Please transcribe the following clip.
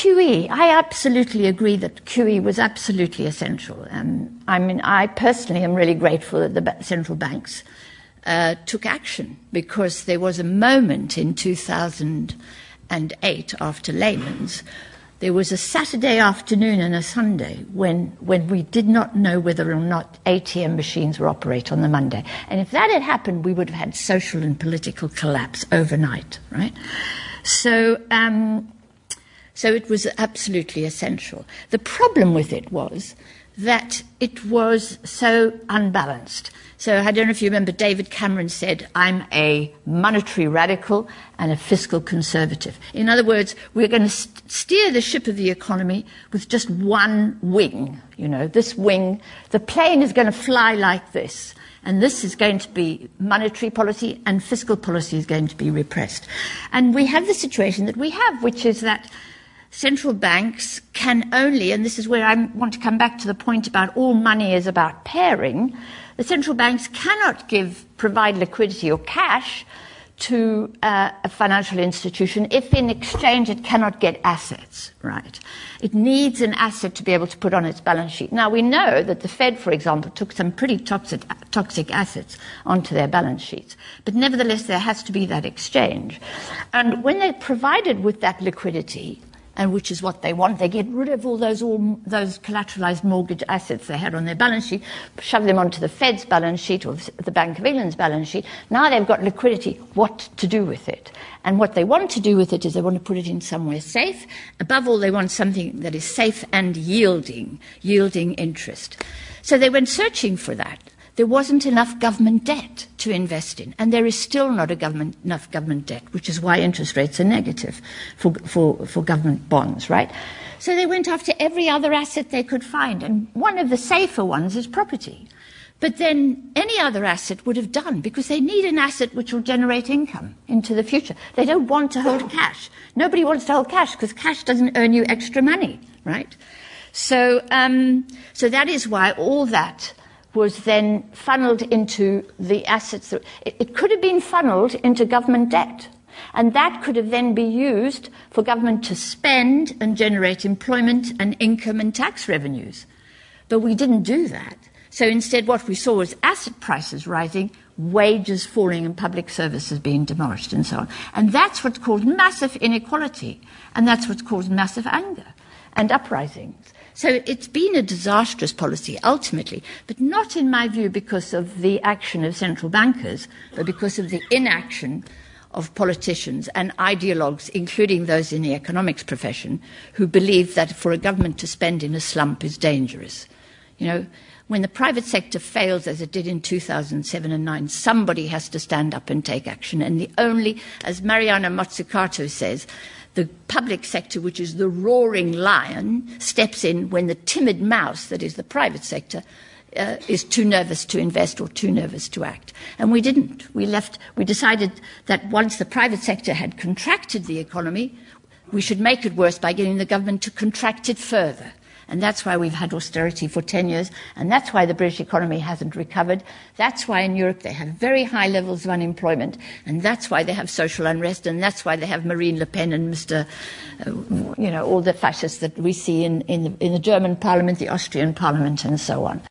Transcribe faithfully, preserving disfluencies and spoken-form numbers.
Q E, I absolutely agree that Q E was absolutely essential. Um, I mean, I personally am really grateful that the central banks uh, took action, because there was a moment in two thousand eight after Lehman's. There was a Saturday afternoon and a Sunday when, when we did not know whether or not A T M machines were operate on the Monday. And if that had happened, we would have had social and political collapse overnight, right? So, um, so it was absolutely essential. The problem with it was that it was so unbalanced. So I don't know if you remember, David Cameron said, I'm a monetary radical and a fiscal conservative. In other words, we're going to st- steer the ship of the economy with just one wing. You know, this wing, the plane is going to fly like this. And this is going to be monetary policy, and fiscal policy is going to be repressed. And we have the situation that we have, which is that central banks can only, and this is where I want to come back to the point about all money is about pairing, the central banks cannot give, provide liquidity or cash to uh, a financial institution if in exchange it cannot get assets, right? It needs an asset to be able to put on its balance sheet. Now, we know that the Fed, for example, took some pretty toxic, toxic assets onto their balance sheets. But nevertheless, there has to be that exchange. And when they're provided with that liquidity, and which is what they want, they get rid of all those all those collateralized mortgage assets they had on their balance sheet, shove them onto the Fed's balance sheet or the Bank of England's balance sheet. Now they've got liquidity. What to do with it? And what they want to do with it is they want to put it in somewhere safe. Above all, they want something that is safe and yielding, yielding interest. So they went searching for that. There wasn't enough government debt to invest in, and there is still not a government, enough government debt, which is why interest rates are negative for, for, for government bonds, right? So they went after every other asset they could find, and one of the safer ones is property. But then any other asset would have done, because they need an asset which will generate income into the future. They don't want to hold cash. Nobody wants to hold cash, because cash doesn't earn you extra money, right? So, um, so that is why all that was then funneled into the assets. That, it, it could have been funneled into government debt. And that could have then been used for government to spend and generate employment and income and tax revenues. But we didn't do that. So instead what we saw was asset prices rising, wages falling, and public services being demolished and so on. And that's what caused massive inequality. And that's what caused massive anger and uprisings. So it's been a disastrous policy, ultimately, but not, in my view, because of the action of central bankers, but because of the inaction of politicians and ideologues, including those in the economics profession, who believe that for a government to spend in a slump is dangerous. You know, when the private sector fails, as it did in two thousand seven and nine, somebody has to stand up and take action. And the only, as Mariana Mazzucato says, the public sector, which is the roaring lion, steps in when the timid mouse, that is the private sector, uh, is too nervous to invest or too nervous to act. And we didn't. We left, we decided that once the private sector had contracted the economy, we should make it worse by getting the government to contract it further. And that's why we've had austerity for ten years, and that's why the British economy hasn't recovered. That's why in Europe they have very high levels of unemployment, and that's why they have social unrest, and that's why they have Marine Le Pen and Mister Uh, you know, all the fascists that we see in, in, the, in the German parliament, the Austrian parliament, and so on.